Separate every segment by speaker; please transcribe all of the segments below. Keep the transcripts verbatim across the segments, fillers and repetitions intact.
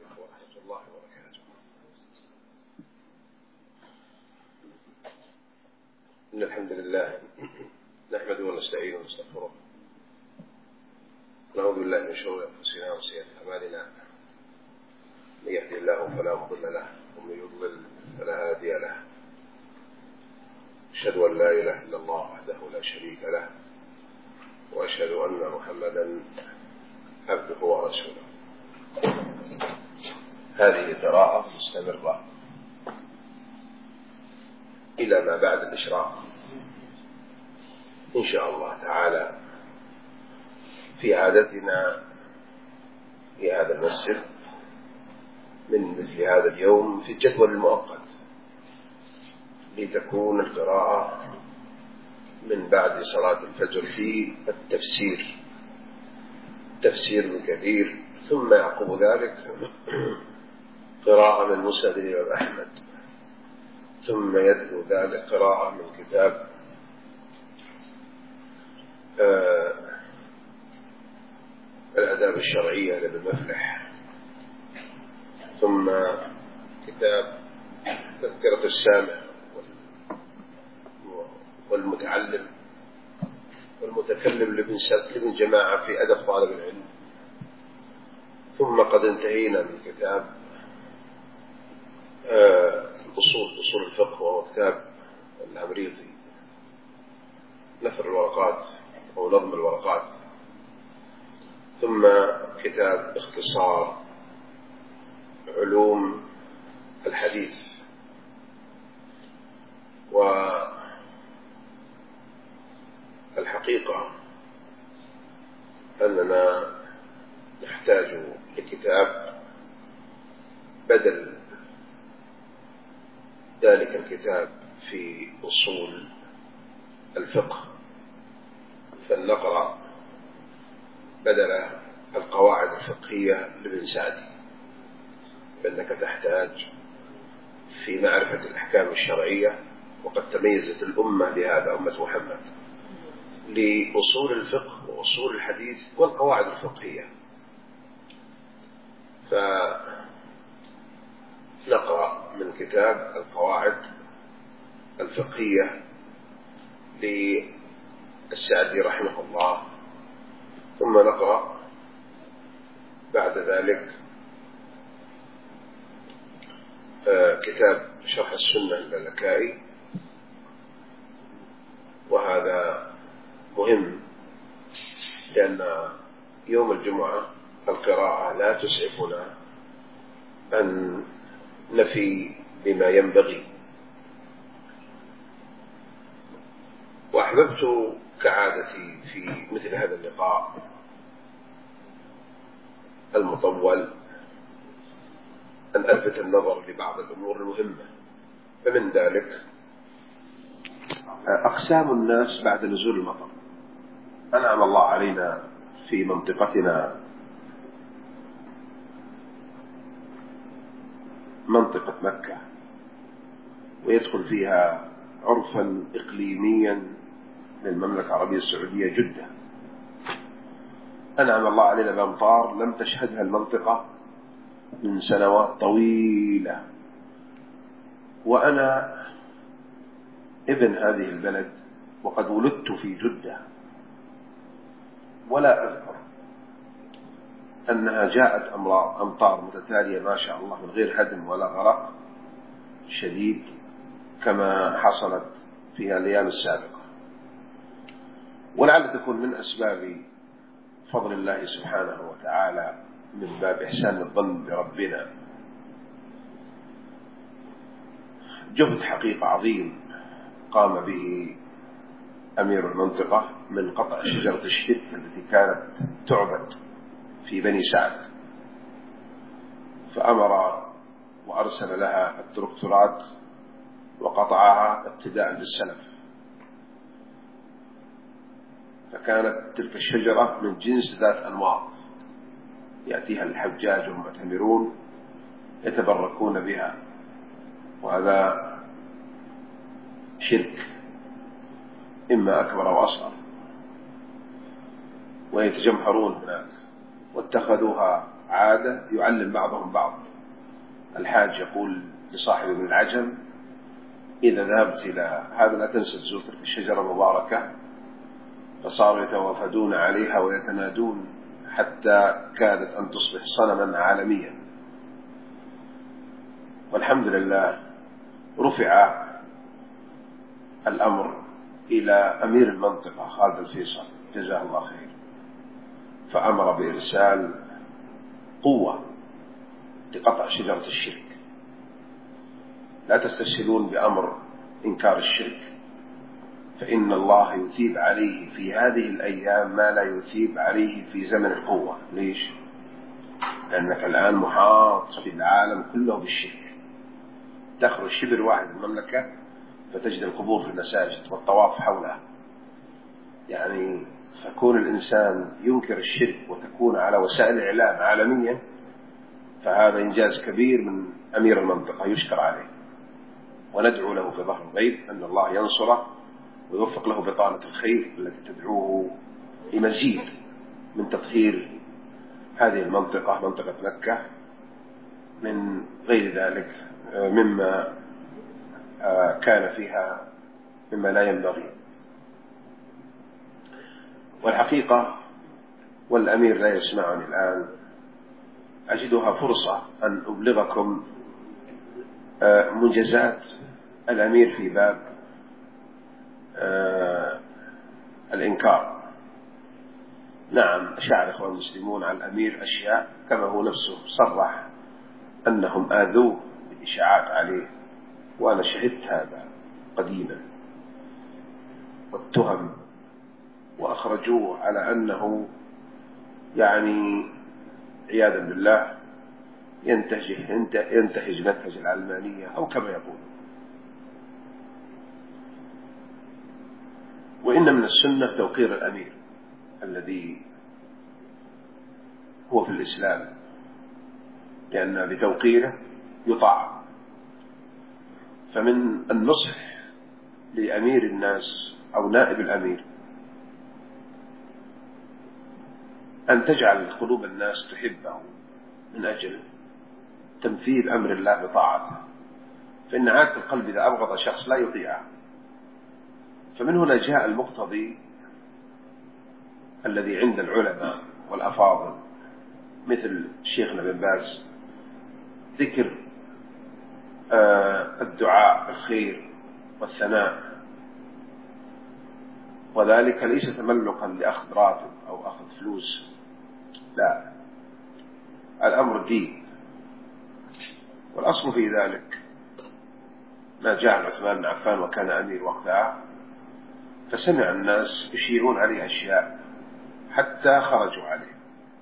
Speaker 1: ورحمة الله وبركاته. إن الحمد لله نحمده ونستعينه ونستغفره، نعوذ بالله من شرور أنفسنا وسيئات أعمالنا، من يهده الله فلا مضل له ومن يضلل فلا هادي له. أشهد أن لا إله إلا الله وحده لا شريك له، وأشهد أن محمدا عبده ورسوله. هذه قراءة مستمرة إلى ما بعد الإشراق إن شاء الله تعالى، في عادتنا في هذا المسجد من مثل هذا اليوم في الجدول المؤقت، لتكون القراءة من بعد صلاة الفجر في التفسير، تفسير من كثير، ثم يعقب ذلك قراءة من مسند الإمام أحمد، ثم يتلو ذلك قراءة من كتاب آه الآداب الشرعية لابن مفلح، ثم كتاب تذكرة السامع والمتعلم والمتكلم لابن جماعة في أدب طالب العلم، ثم قد انتهينا من كتاب الأصول أصول الفقه، وهو كتاب العمريطي نثر الورقات أو نظم الورقات، ثم كتاب اختصار علوم الحديث. والحقيقة أننا نحتاج لكتاب بدل ذلك الكتاب في أصول الفقه، فلنقرأ بدل القواعد الفقهية لابن سعدي، فإنك تحتاج في معرفة الأحكام الشرعية، وقد تميزت الأمة بهذا، أمة محمد، لأصول الفقه وأصول الحديث والقواعد الفقهية. فنقرأ من كتاب القواعد الفقهية للسعدي رحمه الله، ثم نقرأ بعد ذلك كتاب شرح السنة للالكائي، وهذا مهم لأن يوم الجمعة القراءة لا تسعفنا أن نفي بما ينبغي. وأحببت كعادتي في مثل هذا اللقاء المطول أن ألفت النظر لبعض الأمور المهمة، فمن ذلك أقسام الناس بعد نزول المطر. أنعم الله علينا في منطقتنا منطقة مكة، ويدخل فيها عرفا إقليميا للمملكة العربية السعودية جدة. أنعم الله علينا بأمطار لم تشهدها المنطقة من سنوات طويلة، وأنا ابن هذه البلد وقد ولدت في جدة، ولا أذكر أنها جاءت أمطار متتالية ما شاء الله من غير هدم ولا غرق شديد كما حصلت في الأيام السابقة. ولعل تكون من أسباب فضل الله سبحانه وتعالى، من باب إحسان الظن بربنا. جهد حقيقة عظيم قام به أمير المنطقة من قطع شجرة الشرك التي كانت تعبد في بني سعد، فأمر وأرسل لها التركتورات وقطعها اقتداء بالسلف، فكانت تلك الشجرة من جنس ذات أنواط، يأتيها الحجاج والمعتمرون يتبركون بها، وهذا شرك إما أكبر أو أصغر، ويتجمهرون هناك، واتخذوها عادة يعلم بعضهم بعض. الحاج يقول لصاحب ابن العجم: إذا ذهبت إلى هذا لا تنسى تزور تلك الشجرة المباركة. فصاروا يتوافدون عليها ويتنادون حتى كادت أن تصبح صنما عالميا. والحمد لله رفع الأمر إلى أمير المنطقة خالد الفيصل جزاه الله خير، فأمر بإرسال قوة لقطع شجرة الشرك. لا تستسهلون بأمر إنكار الشرك، فإن الله يثيب عليه في هذه الأيام ما لا يثيب عليه في زمن القوة. ليش؟ لأنك الآن محاط في العالم كله بالشرك. تخرج شبر واحد من المملكة فتجد القبور في المساجد والطواف حولها. يعني فكون الإنسان ينكر الشرك وتكون على وسائل الإعلام عالميا، فهذا إنجاز كبير من أمير المنطقة يشكر عليه، وندعو له في ظهر الغيب أن الله ينصره ويوفق له بطانة الخير التي تدعوه لمزيد من تطهير هذه المنطقة، منطقة مكة، من غير ذلك مما كان فيها مما لا ينبغي. والحقيقة والأمير لا يسمعني الآن، أجدها فرصة أن أبلغكم منجزات الأمير في باب الإنكار. نعم، أشاع الإخوان المسلمون على الأمير أشياء، كما هو نفسه صرح أنهم آذوه بالإشاعات عليه، وأنا شهدت هذا قديما، والتهم، وأخرجوه على أنه يعني عياذا بالله ينتهج ينتهج منهج العلمانية أو كما يقول. وإن من السنة توقير الأمير الذي هو في الإسلام، لأن بتوقيره يطاع. فمن النصح لأمير الناس أو نائب الأمير أن تجعل قلوب الناس تحبه من أجل تنفيذ أمر الله بطاعته، فإن عادة القلب إذا أبغض شخص لا يطيعه. فمن هنا جاء المقتضي الذي عند العلماء والأفاضل مثل شيخنا بن باز، ذكر الدعاء بالخير والثناء، وذلك ليس تملقا لأخذ راتب أو أخذ فلوس، لا، الأمر دين. والأصل في ذلك ما جاء عثمان بن عفان وكان أمير وقتها، فسمع الناس يشيعون عليه أشياء حتى خرجوا عليه،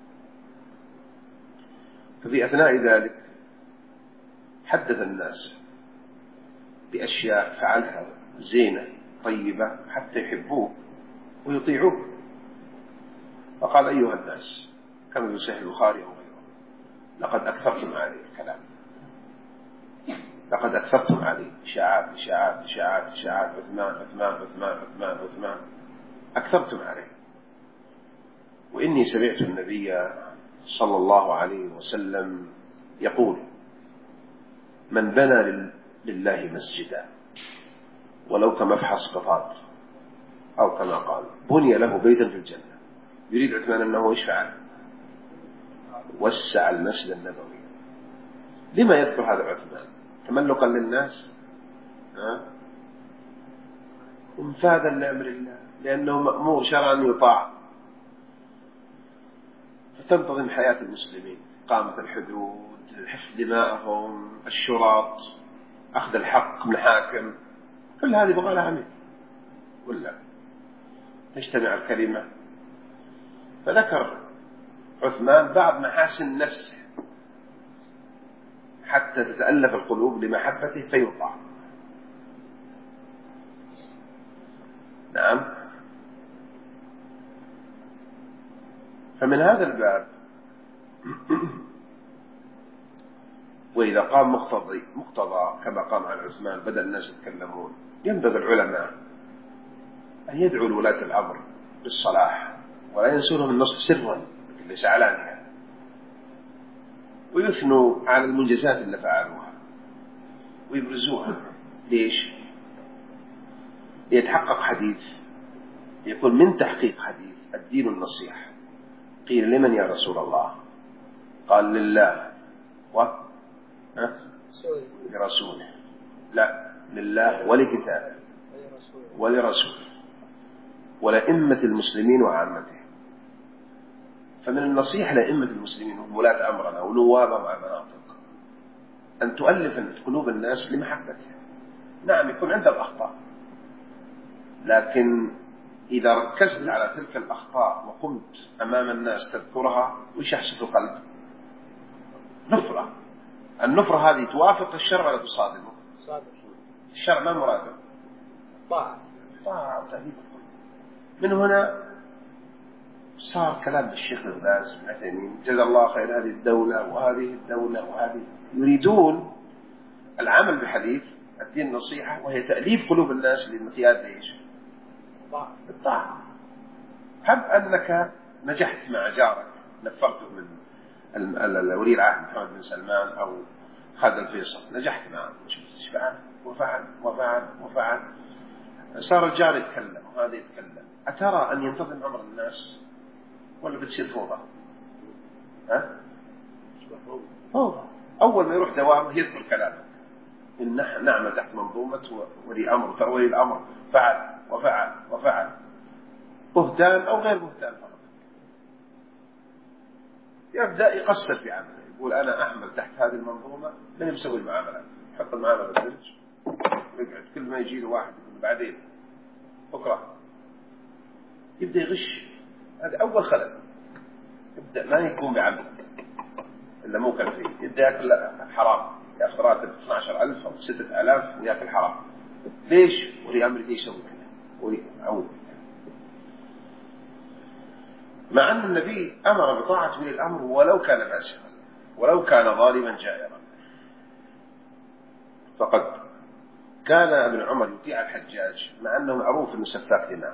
Speaker 1: ففي أثناء ذلك حدث الناس بأشياء فعلها زينة طيبة حتى يحبوه ويطيعوه. فقال: أيها الناس، كما في صحيح البخاري أو غيره، لقد أكثرتم عليه الكلام، لقد أكثرتم عليه إشاعات إشاعات إشاعات إشاعات عثمان عثمان عثمان عثمان عثمان، أكثرتم عليه. وإني سمعت النبي صلى الله عليه وسلم يقول: من بنى لله مسجدا ولو كمفحص قطاط، أو كما قال، بني له بيتا في الجنة. يريد عثمان أنه يشفع، وسع المسجد النبوي. لما يذكر هذا عثمان؟ تملقا للناس وانفاذا لأمر الله، لأنه مأمور شرعا يطاع. فتنتظم حياة المسلمين، إقامة الحدود، حفظ دماءهم، الشرط، أخذ الحق من الحاكم، كل هذه بغى لها أمير ولا تجتمع الكلمة. فذكر عثمان بعض محاسن نفسه حتى تتألف القلوب لمحبته فيطاع. نعم. فمن هذا الباب وإذا قام مقتضي مقتضى كما قام على عثمان بدأ الناس يتكلمون، ينبغي العلماء أن يدعوا لولاة الأمر بالصلاح ولا ينسونهم النصح سرا ليس علانيا. ويثنوا على المنجزات اللي فعلوها ويبرزوها. ليش؟ ليتحقق حديث، يكون من تحقيق حديث الدين النصيحة. قيل لمن يا رسول الله؟ قال لله و لرسوله. لا، لله ولكتابه ولرسوله ولأئمة المسلمين وعامته. فمن النصيحة لأئمة المسلمين وولاة أمرنا ونوابهم على المناطق أن تؤلف قلوب الناس لمحبته. نعم يكون عندهم أخطاء، لكن إذا ركزت على تلك الأخطاء وقمت أمام الناس تذكرها وش يحصل في القلب؟ نفرة. النفرة هذه توافق الشرع ولا تصادمه؟ الشرع ما مراده؟ طاعة. طاعة. من هنا صار كلام الشيخ ابن باز بن عثيمين جزا الله خير هذه الدولة وهذه الدولة وهذه، يريدون العمل بحديث الدين النصيحة، وهي تأليف قلوب الناس للمقياد ليش؟ الطاعة. هب أنك نجحت مع جارك، نفرته من ولي العهد محمد بن سلمان أو خالد الفيصل، نجحت معه، شفت فعل وفعل وفعل وفعل، صار الجار يتكلم وهذا يتكلم، أترى أن ينتظم أمر الناس ولا بتصير فوضى؟ ها؟ فوضى. أول ما يروح دوامه يذكر كلامه، إن نحن نعمل تحت منظومة ولي أمر، ترى ولي الأمر فعل وفعل وفعل، بهتان أو غير بهتان فقط. يبدأ يقصر في عمله، يقول أنا أعمل تحت هذه المنظومة، من يسوي المعاملات؟ يحط المعاملة بالدرج، يقعد كل ما يجي له واحد يقول بعدين بكرة، يبدأ يغش. هذا أول خلل. يبدأ ما يكون بعمل إلا مو كان فيه، يبدأ يأكل حرام، يأخذ راتب اثني عشر ألف أو ستة آلاف ويأكل حرام. ليش؟ ولي أمر ليش يسوي كذا؟ ولي أو مع أن النبي أمر بطاعة ولي الأمر ولو كان فاسقا ولو كان ظالما جائرا. فقد كان ابن عمر يطيع الحجاج مع أنه معروف أنه سفاك دماء،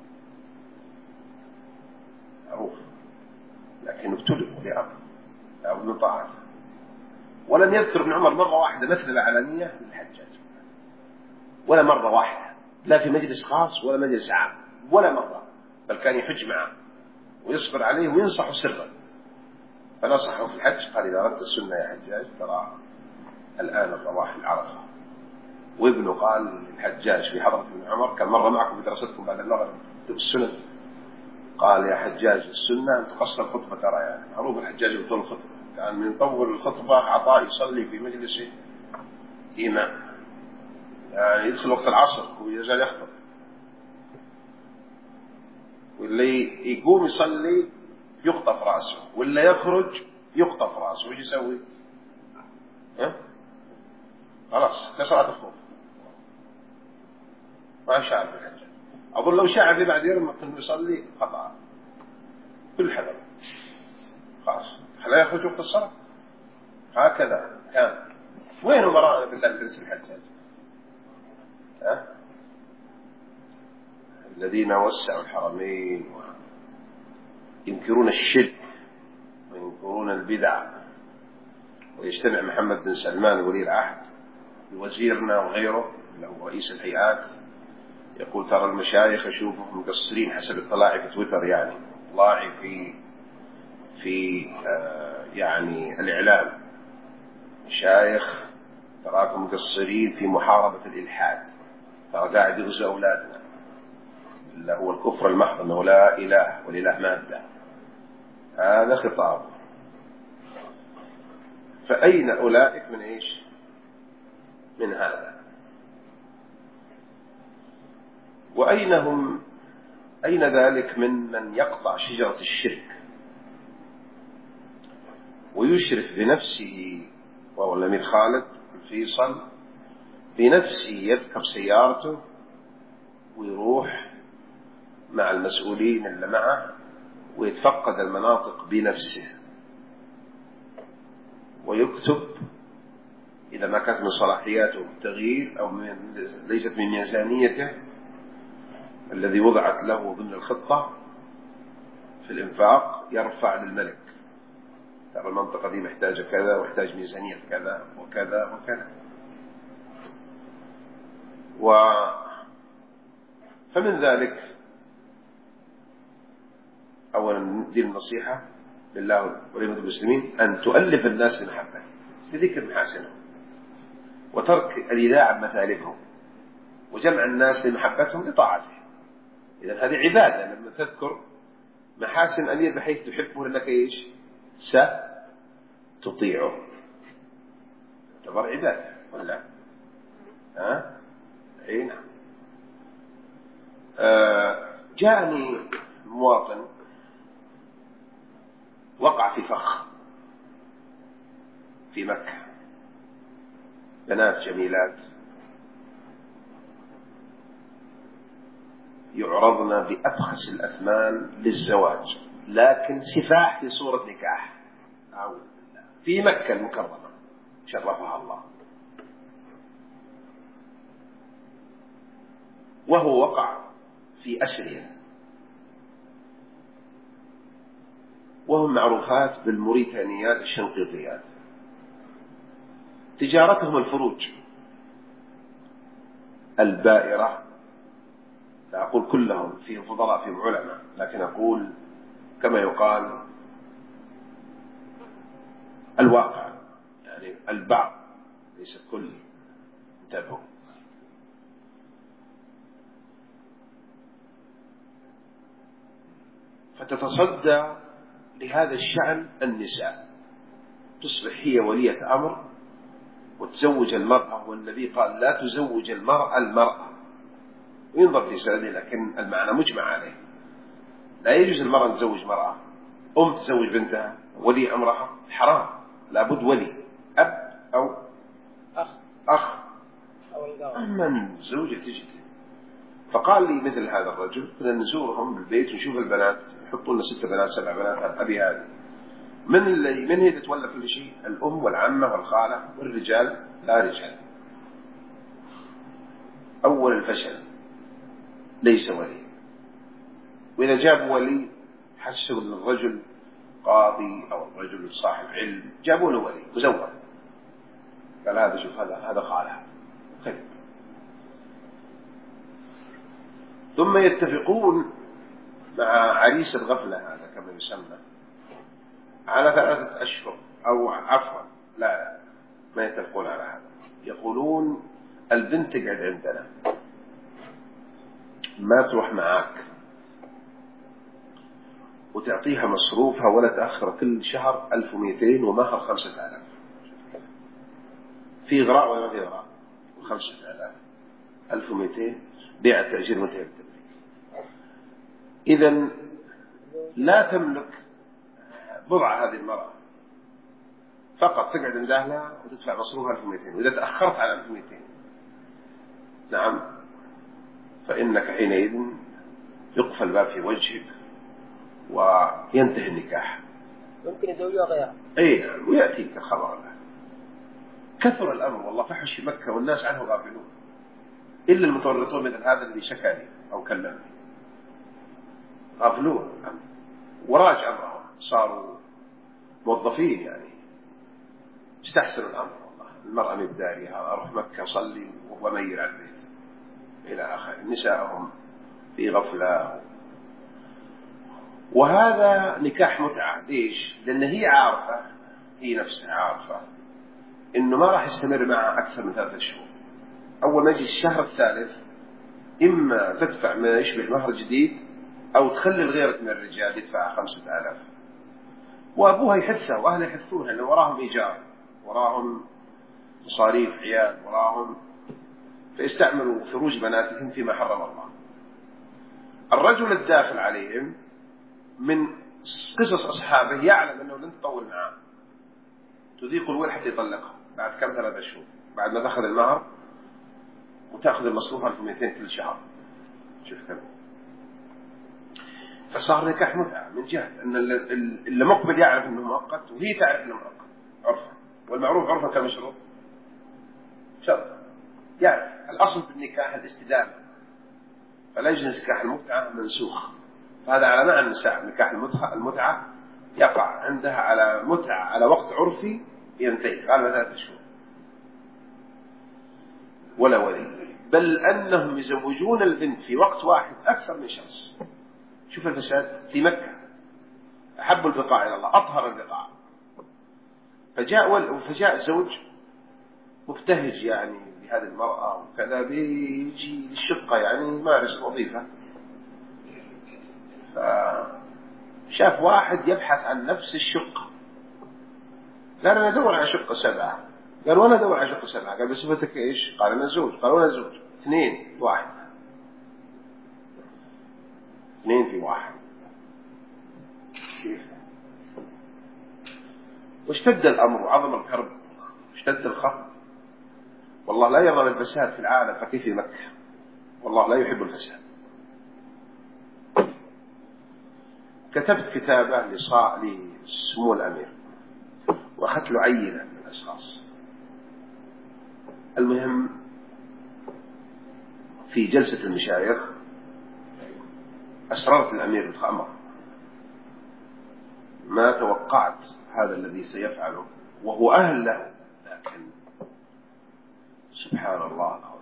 Speaker 1: معروف، لكن ابتلي ولي أمر أو من طاعته. ولم يذكر ابن عمر مرة واحدة مثل علنية للحجاج، ولا مرة واحدة، لا في مجلس خاص ولا مجلس عام، ولا مرة، بل كان يحج معه ويصبر عليه وينصح سرا. فنصحه في الحج، قال إذا أردت السنة يا حجاج ترى الآن الرواح العرفة. وابنه قال للحجاج في حضرة ابن عمر، كان مرة معكم في دراستكم بعد المغرب كتب السنن، قال يا حجاج السنة أن تقصر الخطبة، ترى يعني معروف الحجاج يطول الخطبة، كان من يطول الخطبة عطاء يصلي في مجلس إمام، يعني يدخل وقت العصر ويزال يخطب، واللي يقوم يصلي يقطف رأسه، واللي يخرج يقطف رأسه، وش يسوي؟ ها؟ خلاص كسرت الخوف، ما شعر بالحجاج. أظن لو شعر لي بعد يوم أنه يصلي قطع كل حذر، خلاص لا يخرج وقت الصلاة. هكذا كان. وين أمراءنا بالله بنس الحجاج؟ ها؟ الذين وسعوا الحرمين وينكرون الشرك وينكرون البدع، ويجتمع محمد بن سلمان ولي العهد بوزيرنا وغيره له رئيس الهيئات، يقول ترى المشايخ أشوفهم مقصرين حسب اطلاعي في تويتر، يعني اطلاعي في في آه يعني الإعلام، مشايخ تراكم مقصرين في محاربة الإلحاد، ترى قاعد يغزو أولادنا، اللي هو الكفر المحض أنه لا إله والإله مادة. هذا خطاب. فأين أولئك من إيش؟ من هذا. وأين هم؟ أين ذلك من من يقطع شجرة الشرك ويشرف بنفسه، وهو الأمير خالد الفيصل بنفسه يذكر سيارته ويروح مع المسؤولين اللي معه ويتفقد المناطق بنفسه ويكتب إذا ما كانت من صلاحياته التغيير أو من ليست من ميزانيته الذي وضعت له ضمن الخطة في الإنفاق، يرفع للملك ترى المنطقة دي محتاجة كذا ويحتاج ميزانية كذا وكذا وكذا. و فمن ذلك أولا دي النصيحة لله ولأمة المسلمين أن تؤلف الناس بمحبة بذكر محاسنهم وترك الإذاعة بمثالبهم وجمع الناس لمحبتهم لطاعته. إذا هذه عبادة لما تذكر محاسن أمير بحيث تحبه لأنك إيش ستطيعه، تعتبر عبادة ولا ها؟ أي نعم. آه جاءني مواطن وقع في فخ في مكة، بنات جميلات يعرضن بأبخس الأثمان للزواج، لكن سفاح في صورة نكاح أعوذ بالله في مكة المكرمة شرفها الله، وهو وقع في أسرهم، وهم معروفات بالموريتانيات الشنقيطيات، تجارتهم الفروج البائرة. لا أقول كلهم، فيهم فضلاء فيهم علماء، لكن أقول كما يقال الواقع، يعني البعض ليس الكل. انتبهوا. فتتصدى لهذا الشأن النساء، تصبح هي ولية أمر وتزوج المرأة، والنبي قال لا تزوج المرأة المرأة، وينظر في سنده لكن المعنى مجمع عليه. لا يجوز المرأة تزوج مرأة، أم تزوج بنتها، ولي أمرها حرام، لابد ولي أب أو أخ أخ أما زوجة تجد. فقال لي مثل هذا الرجل كنا نزورهم بالبيت ونشوف البنات يحطوا لنا ست بنات سبع بنات، أبي هذه من اللي من هي تتولى كل شيء؟ الأم والعمة والخالة، والرجال لا رجال. أول الفشل ليس ولي، وإذا جاب ولي حسوا أن الرجل قاضي أو الرجل صاحب علم، جابوا له ولي مزور، قال هذا شوف هذا هذا خالها خير. ثم يتفقون مع عريس الغفلة هذا كما يسمى على ثلاثة أشهر، أو عفوا لا, لا ما يتفقون على هذا، يقولون البنت تقعد عندنا ما تروح معاك، وتعطيها مصروفها ولا تأخر كل شهر ألف ومئتين ومهر خمسة آلاف. في غراء ولا في غراء؟ خمسة آلاف ألف ومئتين بيع تأجير منتهي التمليك. إذن لا تملك بضع هذه المرأة، فقط تقعد عند أهلها وتدفع مصروفها ألف ومئتين، وإذا تأخرت على ألف ومئتين نعم فإنك حينئذ يقفل الباب في وجهك وينتهي النكاح.
Speaker 2: ممكن يزوجها غيرها.
Speaker 1: أي نعم، ويأتيك الخبر له. كثر الأمر والله، فحش في مكة والناس عنه غافلون، إلا المتورطون مثل هذا الذي شكى لي أو كلمني، غافلون وراج أمرهم، صاروا موظفين يعني استحسنوا الأمر. والله المرأة من بدارها أروح مكة أصلي وأمير على البيت إلى آخر، نساءهم في غفلة. وهذا نكاح متعة. ليش؟ لأن هي عارفة، هي نفسها عارفة إنه ما راح يستمر معها أكثر من ثلاثة شهور. أول ما يجي الشهر الثالث إما تدفع ما يشبه مهر جديد أو تخلي غيرك من الرجال يدفع خمسة آلاف. وأبوها يحثها وأهلها يحثونها، لأن وراهم إيجار، وراهم مصاريف عيال، وراهم، فيستعملوا فروج بناتهم فيما حرم الله. الرجل الداخل عليهم من قصص أصحابه يعلم أنه لن تطول معه، تذيق الول حتى يطلقها بعد كم ثلاثة شهور، بعد ما تأخذ المهر وتأخذ المصروف ألف ومئتين كل شهر. شوف كم. فصار نكاح متعة من جهة أن اللي مقبل يعرف أنه مؤقت وهي تعرف أنه مؤقت عرفا، والمعروف عرفا كمشروط شرط. يعني الأصل في النكاح الاستدامة، فلا يجوز نكاح المتعة منسوخ. فهذا على معنى النساء، نكاح المتعة المتعة
Speaker 3: يقع عندها على متعة على وقت عرفي ينتهي غالبا ثلاثة شهور ولا ولي، بل أنهم يزوجون البنت في وقت واحد أكثر من شخص. شوف الفساد في مكة، أحب البقاع إلى الله، أطهر البقاع. فجاء فجاء زوج مبتهج يعني بهذه المرأة وكذا، بيجي الشقة يعني يمارس وظيفة، فشاف واحد يبحث عن نفس الشقة، قال أنا أدور على شقة سبعة. قال وأنا أدور على شقة سبعة. قال بصفتك إيش؟ قال أنا زوج. قال وأنا زوج. اثنين واحد، اثنين في واحد. كيف؟ واشتد الأمر وعظم الكرب واشتد الخطر. والله لا يرضى بالفساد في العالم، فكيف في مكة؟ والله لا يحب الفساد. كتبت كتابة لسمو الأمير وأخذت له عينة من الأشخاص. المهم في جلسة المشايخ أسررت الأمير بالخمر، ما توقعت هذا الذي سيفعله وهو أهل له، لكن سبحان الله العظيم.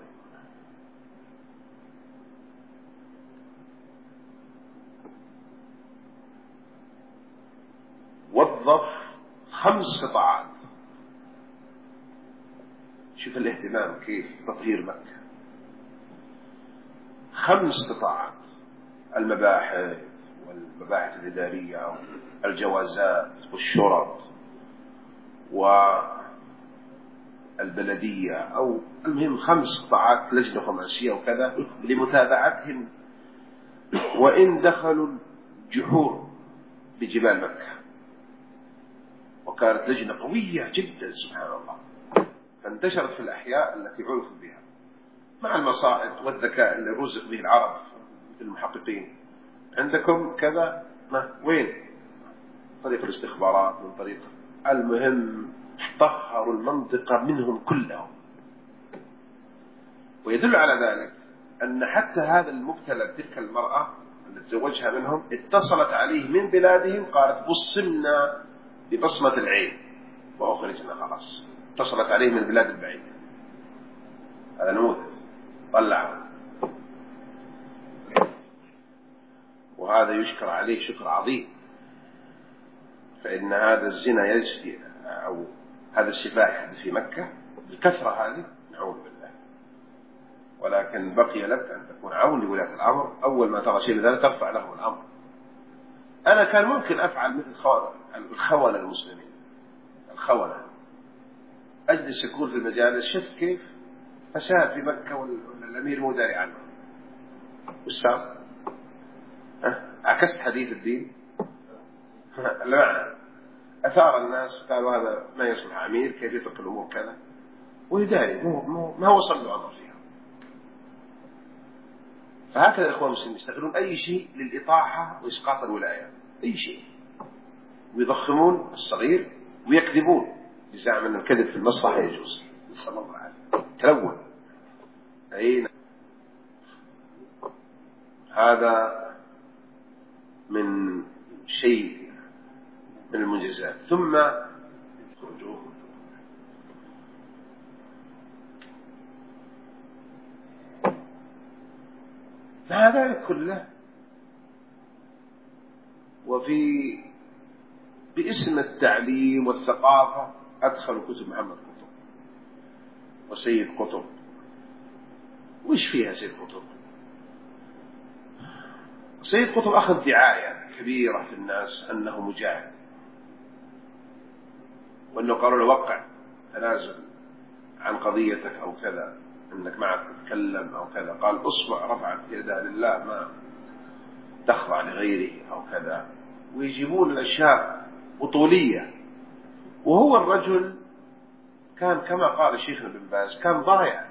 Speaker 3: وظف خمس قطاعات. شوف الاهتمام كيف تطهير مكة. خمس قطاعات: المباحث والمباحث الإدارية والجوازات والشرط والبلدية، أو المهم خمس قطاعات، لجنة خماسية وكذا لمتابعتهم وإن دخلوا الجحور بجبال مكة. وكانت لجنة قوية جدا سبحان الله، فانتشرت في الأحياء التي عرفوا بها مع المصائد والذكاء اللي رزق به العرب مثل المحققين. عندكم كذا، ما وين؟ طريق الاستخبارات، من طريق المهم طهروا المنطقة منهم كلهم. ويدل على ذلك أن حتى هذا المبتلى بتلك المرأة اللي تزوجها منهم اتصلت عليه من بلادهم، قالت بصمنا ببصمة العين وأخرجنا خلاص. اتصلت عليه من البلاد البعيدة. هذا نموذج طلعه، وهذا يشكر عليه شكر عظيم. فإن هذا الزنا يجري أو هذا السفاح يحدث في مكة بالكثرة هذه، نعوذ بالله. ولكن بقي لك أن تكون عون لولاة الأمر. أول ما ترى شيء من ذلك ترفع لهم الأمر. أنا كان ممكن أفعل مثل الخونة المسلمين، الخونة، أجلس أقول في المجالس شفت كيف فساد في مكة والأمير مو داري عنه. والسام عكست حديث الدين. لا، أثار الناس قالوا هذا ما يصلح أمير، كيف يترك الأمور كذا، ويداري ما هو وصل له أمر فيها. فهكذا الإخوان المسلمين يستغلون أي شيء للإطاحة وإسقاط الولاية، أي شيء، ويضخمون الصغير ويكذبون بزعم أن الكذب في المصلحة يجوز. نسأل الله العافية. تلون. أين هذا من شيء من المنجزات. ثم خرجوه مع ذلك كله، وفي باسم التعليم والثقافة أدخلوا كتب محمد قطب وسيد قطب. وإيش فيها سيد قطب؟ سيد قطب أخذ دعاية كبيرة في الناس أنه مجاهد، وأنه قالوا له وقع تنازل عن قضيتك أو كذا، أنك معك تتكلم أو كذا. قال أصبع رفعت يدها لله ما تخضع لغيره أو كذا. ويجيبون الأشياء بطولية. وهو الرجل كان كما قال الشيخ ابن باز كان ضايع،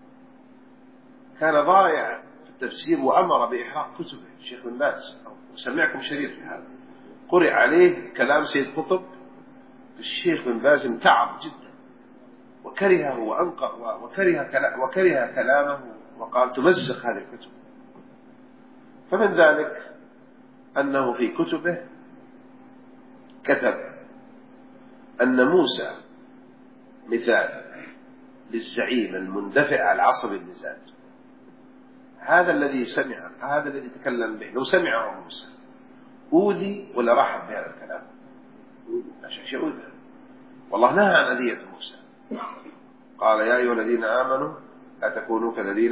Speaker 3: كان ضايع في التفسير، وأمر بإحراق كتبه الشيخ ابن باز. وسمعكم شريط في هذا، قرئ عليه كلام سيد قطب. الشيخ ابن باز امتعض جدا وكرهه وأنقر وكره وكره كلامه، وقال تمزق هذه الكتب. فمن ذلك أنه في كتبه كتب أن موسى مثال للزعيم المندفع العصبي المزاج. هذا الذي سمع، هذا الذي تكلم به لو سمعه موسى أوذي ولا رحب بهذا الكلام؟ لا شك أوذي. والله نهى عن أذية موسى، قال يا أيها الذين آمنوا لا تكونوا كالذين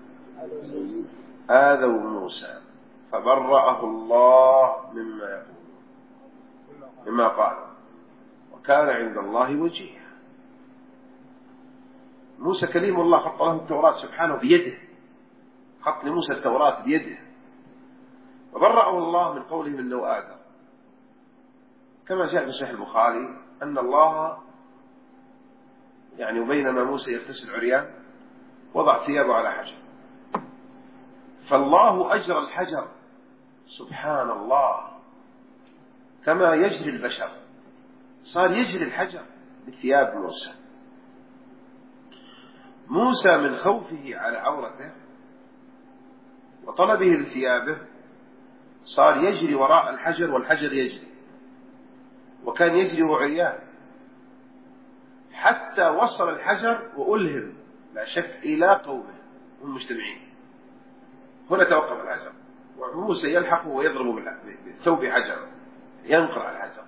Speaker 3: آذوا موسى فبرأه الله مما يقول مما قال وكان عند الله وجيها. موسى كليم الله، خط له التوراة سبحانه بيده، خط لموسى التوراة بيده، وبرأه الله من قوله من لو آدم، كما جاء في صحيح البخاري أن الله يعني وبينما موسى يغتسل عريان وضع ثيابه على حجر، فالله أجرى الحجر سبحان الله كما يجري البشر، صار يجري الحجر بثياب موسى. موسى من خوفه على عورته وطلبه لثيابه صار يجري وراء الحجر والحجر يجري، وكان يجري وهو عريان حتى وصل الحجر وألهم لا شك إلى قومه هم مجتمعين. هنا توقف الحجر وموسى يلحق ويضرب بالثوب حجر ينقر الحجر.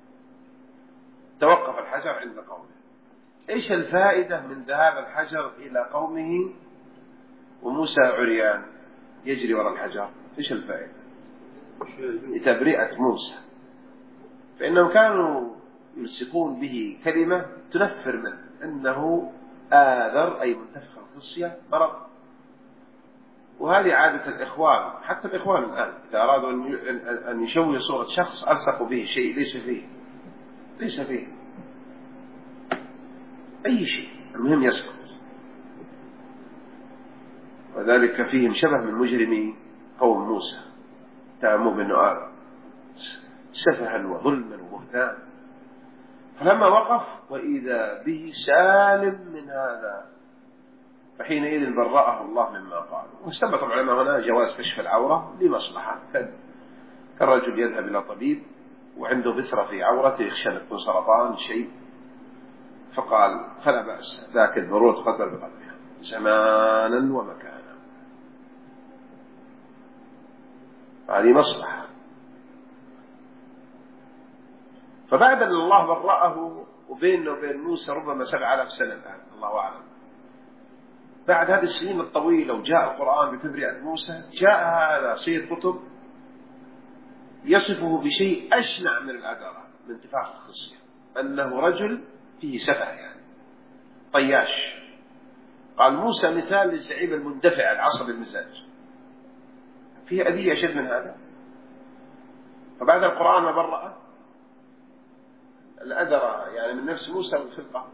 Speaker 3: توقف الحجر عند قومه. إيش الفائدة من ذهاب الحجر إلى قومه وموسى عريان يجري وراء الحجر؟ إيش الفائدة؟ لتبرئة موسى، فإنهم كانوا يلصقون به كلمة تنفر منه أنه آذر أي منتفخ الخصية مرض. وهذه عادة الإخوان، حتى الإخوان الآن إذا أرادوا أن يشوهوا صورة شخص ألصقوا به شيء ليس فيه ليس فيه أي شيء، المهم يسقط. وذلك فيهم شبه من مجرمي قوم موسى، تأموا بأنه سفها وظلما وبهتان. فلما وقف وإذا به سالم من هذا فحينئذ برأه الله مما قال. واستنبط العلماء هنا جواز كشف العورة لمصلحة، كالرجل يذهب إلى طبيب وعنده بثرة في عورته يخشى أن تكون سرطان شيء، فقال فلا بأس، ذاك الضرورة تقدر بقدرها زمانا ومكانا، هذه مصلحة. فبعد أن الله برأه وبينه وبين موسى ربما سبع آلاف سنة الآن الله أعلم، بعد هذه السنين الطويلة وجاء القرآن بتبرئة موسى، جاء هذا سيد قطب يصفه بشيء أشنع من الأدرة من انتفاخ الخصية، أنه رجل فيه سفه يعني طياش. قال موسى مثال للزعيم المندفع العصبي المزاج، فيه أذية أشد من هذا. فبعد القرآن ما برأ الأدرة يعني من نفس موسى والخلقة،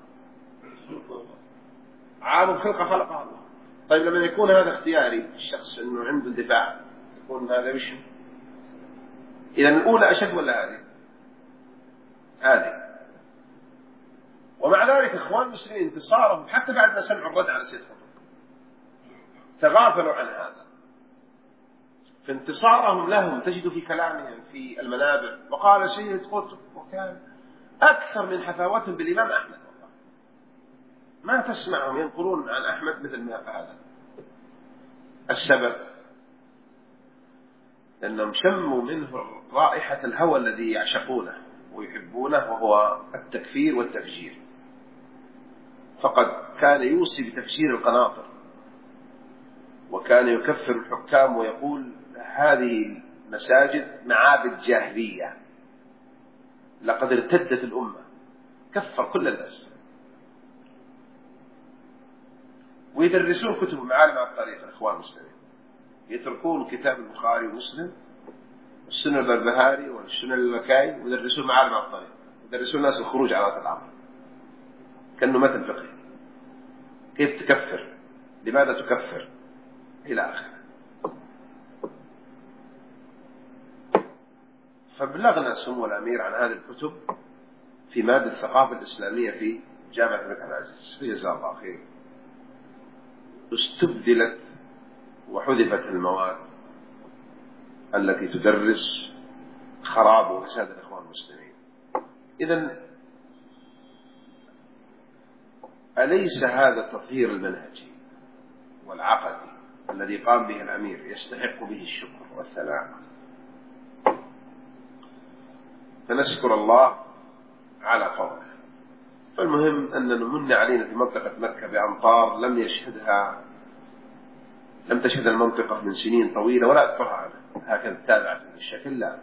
Speaker 3: عالم خلقة خلقها الله. طيب لما يكون هذا اختياري الشخص أنه عنده اندفاع، يكون هذا وش؟ إذا الأولى أشد ولا هذه؟ هذه. ومع ذلك إخوان المسلمين انتصارهم حتى بعد ما سمعوا الرد على سيد قطب تغافلوا عن هذا، فانتصارهم لهم تجد في كلامهم في المنابر وقال سيد قطب وكان أكثر من حفاوتهم بالإمام أحمد. والله ما تسمعهم ينقلون عن أحمد مثل ما هذا. السبب لأنهم شموا منه رائحة الهوى الذي يعشقونه ويحبونه وهو التكفير والتفجير. فقد كان يوصي بتفجير القناطر، وكان يكفر الحكام ويقول هذه مساجد معابد جاهلية لقد ارتدت الأمة، كفر كل الناس. ويدرسون كتب معالم على الطريق الإخوان المسلمين، يتركون كتاب البخاري ومسلم والسنة البربهاري والسنة اللكاي ويدرسون معالم على الطريق، يدرسون الناس الخروج على الأمر كأنه متن فقهي، كيف تكفر، لماذا تكفر، إلى آخره. فبلغنا سمو الأمير عن هذه الكتب في مادة الثقافة الإسلامية في جامعة الملك عبد العزيز جزاه الله خير. استبدلت وحذفت المواد التي تدرس خراب وفساد الإخوان المسلمين، إذن أليس هذا التطهير المنهجي والعقدي الذي قام به الأمير يستحق به الشكر والثناء؟ فنشكر الله على فضله. فالمهم أن نمن علينا في منطقة مكة بأمطار لم يشهدها لم تشهد المنطقة من سنين طويلة ولا أذكرها عنها هكذا تابعة بالشكل، لا،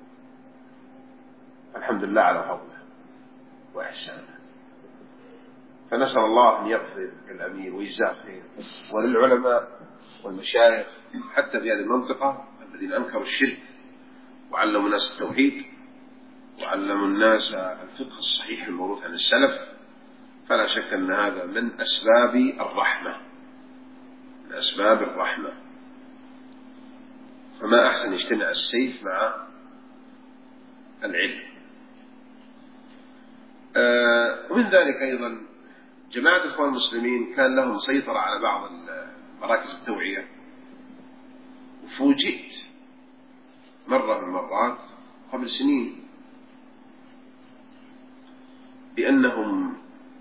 Speaker 3: الحمد لله على فضله وإحسانه. فنسأل الله أن يغفر للأمير ويجزاه خير، وللعلماء والمشايخ حتى في هذه المنطقة الذين أنكروا الشرك وعلموا الناس التوحيد وعلموا الناس الفقه الصحيح الموروث عن السلف. فلا شك أن هذا من أسباب الرحمة، من أسباب الرحمة. فما أحسن يجتمع السيف مع العلم. آه ومن ذلك أيضا جماعة إخوان المسلمين كان لهم سيطرة على بعض مراكز التوعية، وفوجئت مرة من المرات قبل سنين بأنهم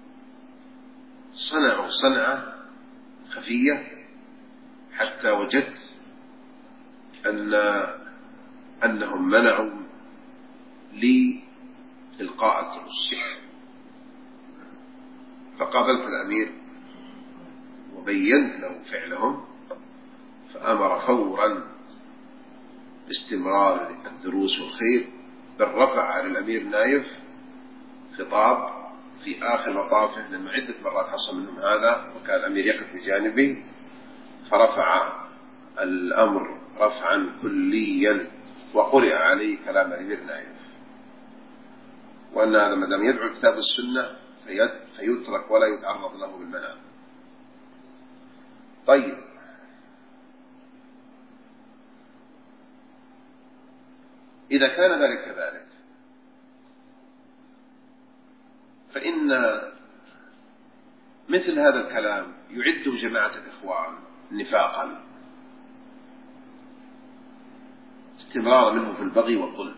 Speaker 3: صنعوا صنعة خفية حتى وجدت أن أنهم منعوا لي إلقاء الدروس. فقابلت الأمير وبينت له فعلهم، فأمر فورا باستمرار الدروس والخير، بل رفع على الأمير نايف خطاب في آخر مطافه، لما عدة مرات حصل منهم هذا وكان الأمير يقف بجانبي، فرفع الأمر رفعا كليا وقرئ عليه كلام الأمير نايف، وأن هذا ما دام يدعو كتاب السنة فيترك ولا يتعرض له بالمنام. طيب، إذا كان ذلك كذلك فإن مثل هذا الكلام يعده جماعة الإخوان نفاقا، استمرارا منهم في البغي والظلم.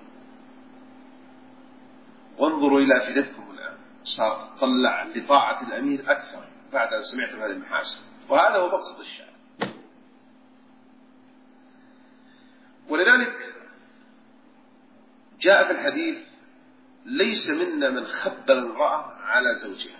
Speaker 3: وانظروا إلى أفئدتكم الآن، صار تطلع لطاعة الأمير أكثر بعد أن سمعتم هذه المحاسن، وهذا هو مقصد الشعب. ولذلك جاء في الحديث: ليس منا من خبل امرأة على زوجها.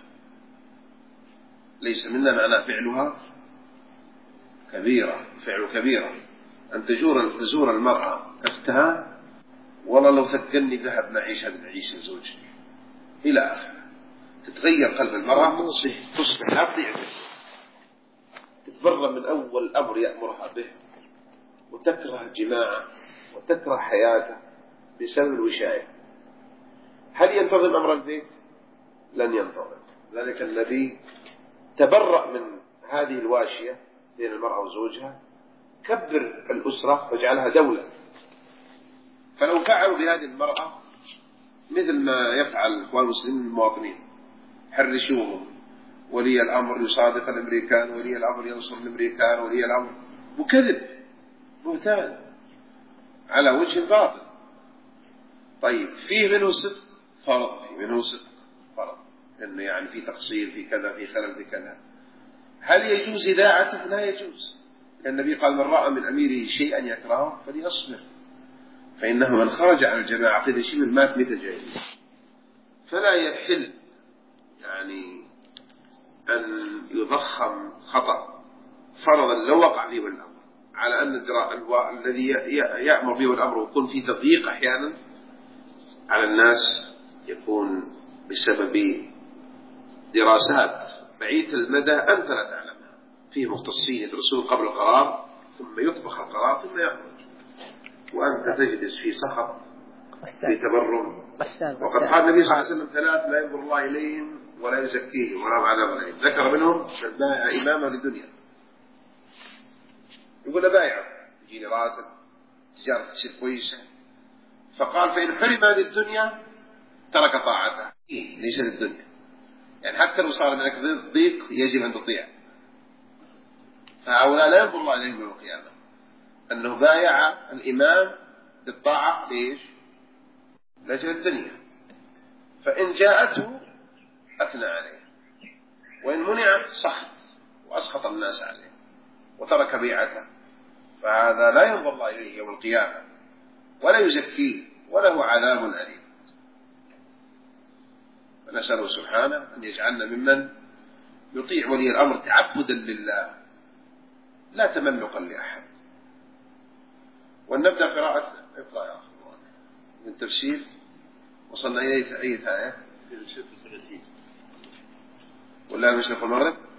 Speaker 3: ليس منا معنى فعلها كبيرة، فعل كبيرة، أن تزور تزور المرأة أختها، والله لو ثقلني ذهب نعيش هذا نعيش لزوجك إلى آخره. تتغير قلب المرأة، تصبح تصبح لا تطيع به، تتبرأ من أول أمر يأمرها به، وتكره الجماع وتكره حياته بسبب الوشاية. هل ينتظم أمر البيت؟ لن ينتظم. ذلك الذي تبرأ من هذه الواشية بين المرأة وزوجها، كبر الأسرة واجعلها دولة. فلو فعلوا بهذه المرأة مثل ما يفعل الإخوان المسلمين المواطنين، حرشوهم، ولي الأمر يصادق الأمريكان، ولي الأمر ينصر الأمريكان، ولي الأمر، وكذب بهتان على وجه باطل. طيب، فيه منه صدق فرض، فيه منه صدق فرض، إنه يعني في تقصير، في كذا، في خلل، في كذا. هل يجوز إذاعته؟ لا يجوز. النبي قال: من رأى من أميره شيئا يكرهه فليصبر، فإنه من خرج عن الجماعة قد شبه مات ميت جاهلية. فلا يحل يعني أن يضخم خطأ فرضا لو وقع فيه الأمر على أن الذي يأمر به الأمر ويكون فيه تضييق أحيانا على الناس يكون بسبب دراسات بعيدة المدى أنت لا تعلمها، فيه مختصين يدرسون قبل القرار ثم يطبخ القرار ثم يخرج، وأنت تجلس في سخط في تبرم. وقد قال النبي صلى الله عليه وسلم: ثلاث لا ينظر الله إليهم ولا يزكيهم ولهم عذاب أليم. ذكر منهم البائع إمامه للدنيا، يقول بايع يجيني راتب، تجارة تصير كويسة، فقال: فإن حرم هذه الدنيا ترك طاعته. إيه؟ ليس للدنيا، يعني حتى لو صار منك ضيق يجب أن تطيع. فهؤلاء لا ينظر الله إليهم يوم القيامة، أنه بايع الإمام بالطاعة ليش؟ لأجل الدنيا. فإن جاءته أثنى عليه، وإن منع سخط وأسخط الناس عليه وترك بيعته، فهذا لا ينظر الله إليه يوم القيامة ولا يزكيه وله عذاب أليم. فنسأله سبحانه أن يجعلنا ممن يطيع ولي الأمر تعبدا لله لا تملقا لأحد. ونبدأ قراءتنا. اقرأ يا أخي من تفسير. وصلنا إلى أي آية؟ ولا المشرق والمغرب؟